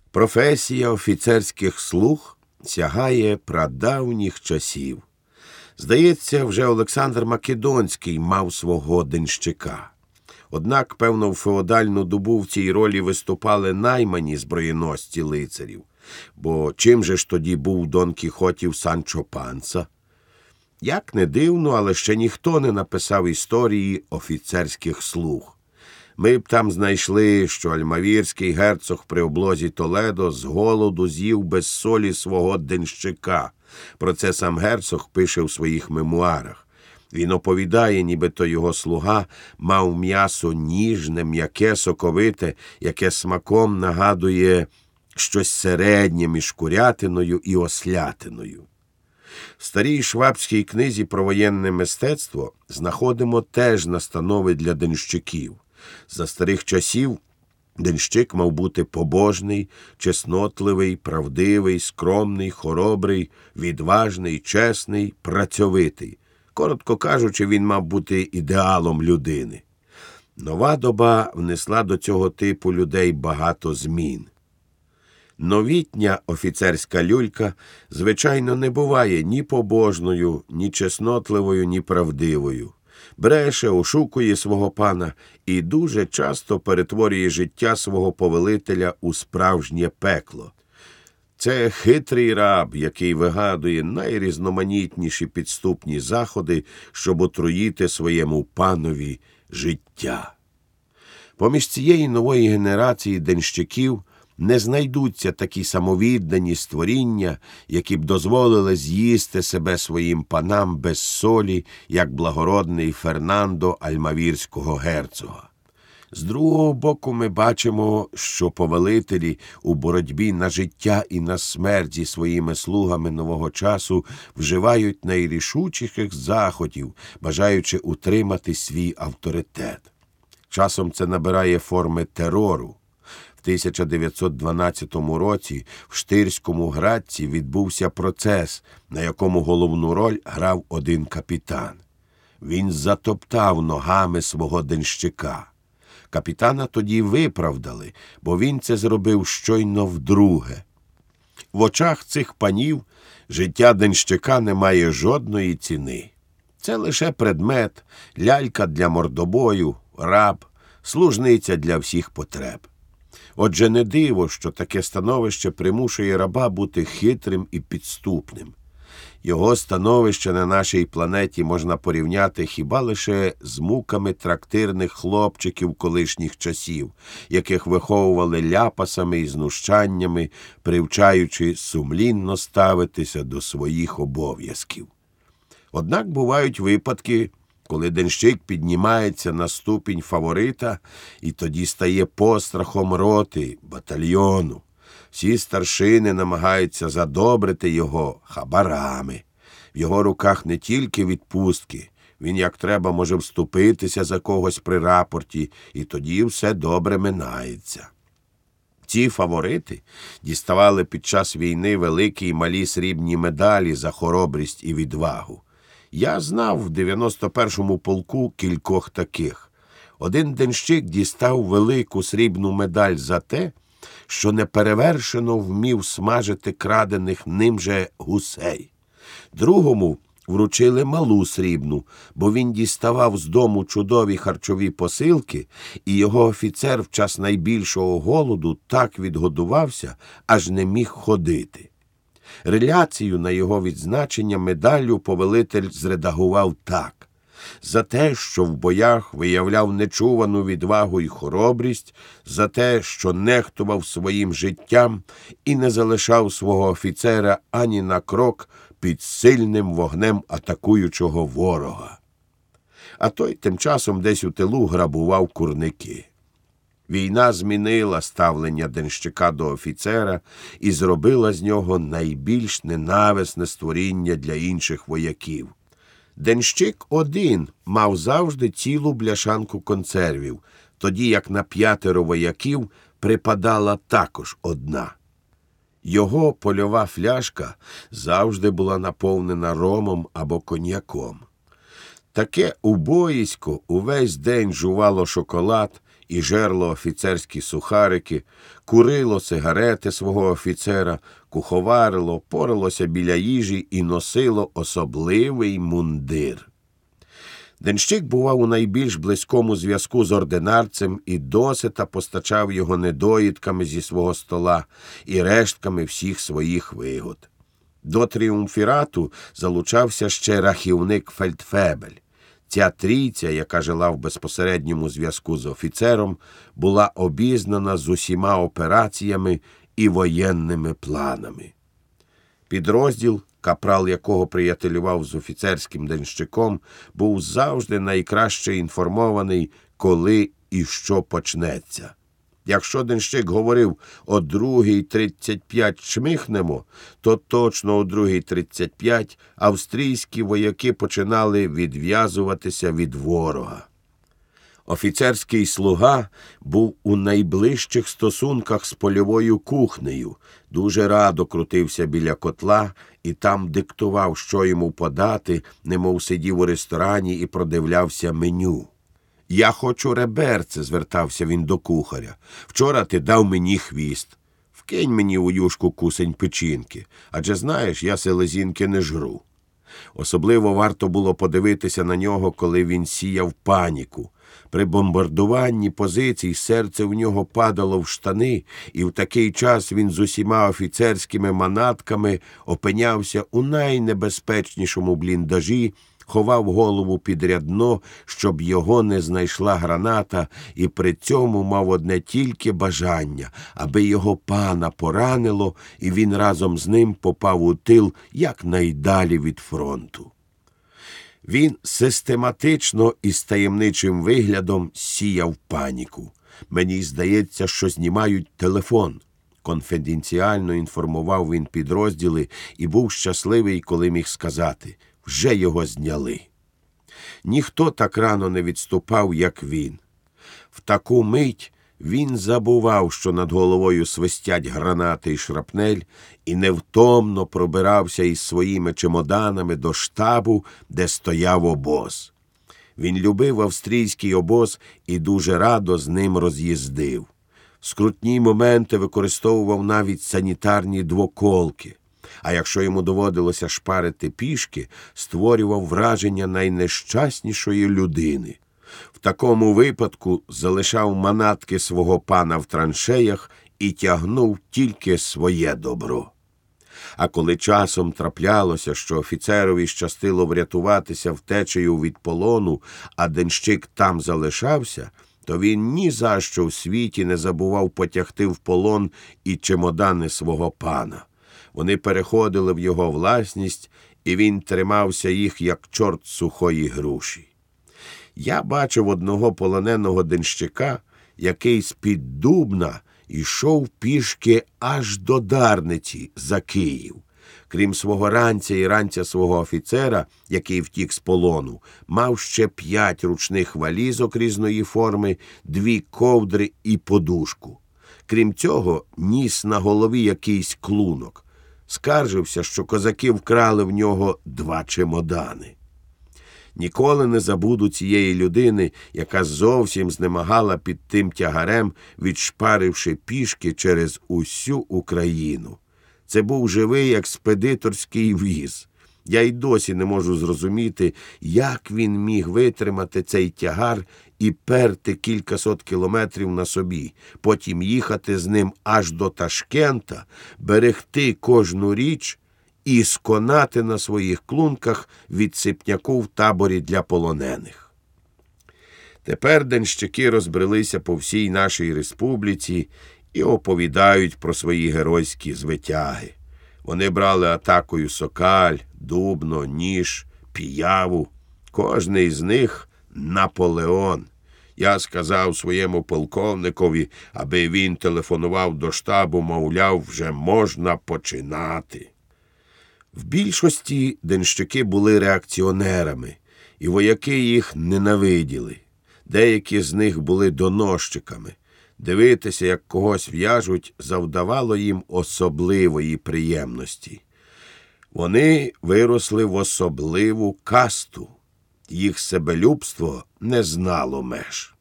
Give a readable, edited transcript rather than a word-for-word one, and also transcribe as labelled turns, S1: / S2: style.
S1: Професія офіцерських слуг сягає прадавніх часів. Здається, вже Олександр Македонський мав свого денщика. Однак, певно, в феодальну добу в цій ролі виступали наймані зброєносці лицарів. Бо чим же ж тоді був Дон Кіхотів Санчо Панса? Як не дивно, але ще ніхто не написав історії офіцерських слуг. Ми б там знайшли, що альмавірський герцог при облозі Толедо з голоду з'їв без солі свого денщика. Про це сам герцог пише у своїх мемуарах. Він оповідає, нібито його слуга мав м'ясо ніжне, м'яке, соковите, яке смаком нагадує щось середнє між курятиною і ослятиною. В старій швабській книзі про воєнне мистецтво знаходимо теж настанови для денщиків. За старих часів денщик мав бути побожний, чеснотливий, правдивий, скромний, хоробрий, відважний, чесний, працьовитий. Коротко кажучи, він мав бути ідеалом людини. Нова доба внесла до цього типу людей багато змін. Новітня офіцерська люлька, звичайно, не буває ні побожною, ні чеснотливою, ні правдивою. Бреше, ошукує свого пана і дуже часто перетворює життя свого повелителя у справжнє пекло. Це хитрий раб, який вигадує найрізноманітніші підступні заходи, щоб отруїти своєму панові життя. Поміж цієї нової генерації денщиків не знайдуться такі самовіддані створіння, які б дозволили з'їсти себе своїм панам без солі, як благородний Фернандо альмавірського герцога. З другого боку ми бачимо, що повелителі у боротьбі на життя і на смерть зі своїми слугами нового часу вживають найрішучіших заходів, бажаючи утримати свій авторитет. Часом це набирає форми терору. В 1912 році в Штирському Градці відбувся процес, на якому головну роль грав один капітан. Він затоптав ногами свого денщика. Капітана тоді виправдали, бо він це зробив щойно вдруге. В очах цих панів життя денщика не має жодної ціни. Це лише предмет, лялька для мордобою, раб, служниця для всіх потреб. Отже, не диво, що таке становище примушує раба бути хитрим і підступним. Його становище на нашій планеті можна порівняти хіба лише з муками трактирних хлопчиків колишніх часів, яких виховували ляпасами і знущаннями, привчаючи сумлінно ставитися до своїх обов'язків. Однак бувають випадки, коли денщик піднімається на ступінь фаворита і тоді стає пострахом роти, батальйону. Всі старшини намагаються задобрити його хабарами. В його руках не тільки відпустки, він як треба може вступитися за когось при рапорті, і тоді все добре минається. Ці фаворити діставали під час війни великі й малі срібні медалі за хоробрість і відвагу. Я знав в 91-му полку кількох таких. Один денщик дістав велику срібну медаль за те, що неперевершено вмів смажити крадених ним же гусей. Другому вручили малу срібну, бо він діставав з дому чудові харчові посилки, і його офіцер в час найбільшого голоду так відгодувався, аж не міг ходити. Реляцію на його відзначення медаллю повелитель зредагував так. За те, що в боях виявляв нечувану відвагу й хоробрість, за те, що нехтував своїм життям і не залишав свого офіцера ані на крок під сильним вогнем атакуючого ворога. А той тим часом десь у тилу грабував курники. Війна змінила ставлення денщика до офіцера і зробила з нього найбільш ненависне створіння для інших вояків. Денщик один мав завжди цілу бляшанку консервів, тоді як на 5 вояків припадала також одна. Його польова фляжка завжди була наповнена ромом або коньяком. Таке убоїсько увесь день жувало шоколад і жерло офіцерські сухарики, курило сигарети свого офіцера, куховарило, поралося біля їжі і носило особливий мундир. Денщик бував у найбільш близькому зв'язку з ординарцем і досита постачав його недоїдками зі свого стола і рештками всіх своїх вигод. До тріумфірату залучався ще рахівник Фельдфебель. Ця трійця, яка жила в безпосередньому зв'язку з офіцером, була обізнана з усіма операціями і воєнними планами. Підрозділ, капрал якого приятелював з офіцерським денщиком, був завжди найкраще інформований, коли і що почнеться. Якщо денщик говорив «о 2:35 чмихнемо», то точно о 2:35 австрійські вояки починали відв'язуватися від ворога. Офіцерський слуга був у найближчих стосунках з польовою кухнею, дуже радо крутився біля котла і там диктував, що йому подати, немов сидів у ресторані і продивлявся меню. «Я хочу реберце», – звертався він до кухаря. «Вчора ти дав мені хвіст. Вкинь мені у юшку кусень печінки, адже, знаєш, я селезінки не жру». Особливо варто було подивитися на нього, коли він сіяв паніку. При бомбардуванні позицій серце в нього падало в штани, і в такий час він з усіма офіцерськими манатками опинявся у найнебезпечнішому бліндажі, ховав голову під рядно, щоб його не знайшла граната, і при цьому мав одне тільки бажання, аби його пана поранило, і він разом з ним попав у тил якнайдалі від фронту. Він систематично і з таємничим виглядом сіяв паніку. «Мені здається, що знімають телефон». Конфіденціально інформував він підрозділи і був щасливий, коли міг сказати «вже його зняли». Ніхто так рано не відступав, як він. В таку мить він забував, що над головою свистять гранати й шрапнель, і невтомно пробирався із своїми чемоданами до штабу, де стояв обоз. Він любив австрійський обоз і дуже радо з ним роз'їздив. В скрутні моменти використовував навіть санітарні двоколки, а якщо йому доводилося шпарити пішки, створював враження найнещаснішої людини. В такому випадку залишав манатки свого пана в траншеях і тягнув тільки своє добро. А коли часом траплялося, що офіцерові щастило врятуватися втечею від полону, а денщик там залишався, то він ні за що в світі не забував потягти в полон і чемодани свого пана. Вони переходили в його власність, і він тримався їх, як чорт сухої груші. Я бачив одного полоненого денщика, який з-під Дубна йшов пішки аж до Дарниці за Київ. Крім свого ранця і ранця свого офіцера, який втік з полону, мав ще 5 ручних валізок різної форми, 2 ковдри і подушку. Крім цього, ніс на голові якийсь клунок. Скаржився, що козаки вкрали в нього 2 чемодани. Ніколи не забуду цієї людини, яка зовсім знемагала під тим тягарем, відшпаривши пішки через усю Україну. Це був живий експедиторський віз. Я й досі не можу зрозуміти, як він міг витримати цей тягар і перти кількасот кілометрів на собі, потім їхати з ним аж до Ташкента, берегти кожну річ і сконати на своїх клунках відсипняку в таборі для полонених. Тепер денщики розбрелися по всій нашій республіці і оповідають про свої геройські звитяги. Вони брали атакою Сокаль, Дубно, Ніж, Піяву. Кожний з них – Наполеон. Я сказав своєму полковникові, аби він телефонував до штабу, мовляв, вже можна починати. В більшості денщики були реакціонерами, і вояки їх ненавиділи. Деякі з них були доносчиками. Дивитися, як когось в'яжуть, завдавало їм особливої приємності. Вони виросли в особливу касту. Їх себелюбство не знало меж.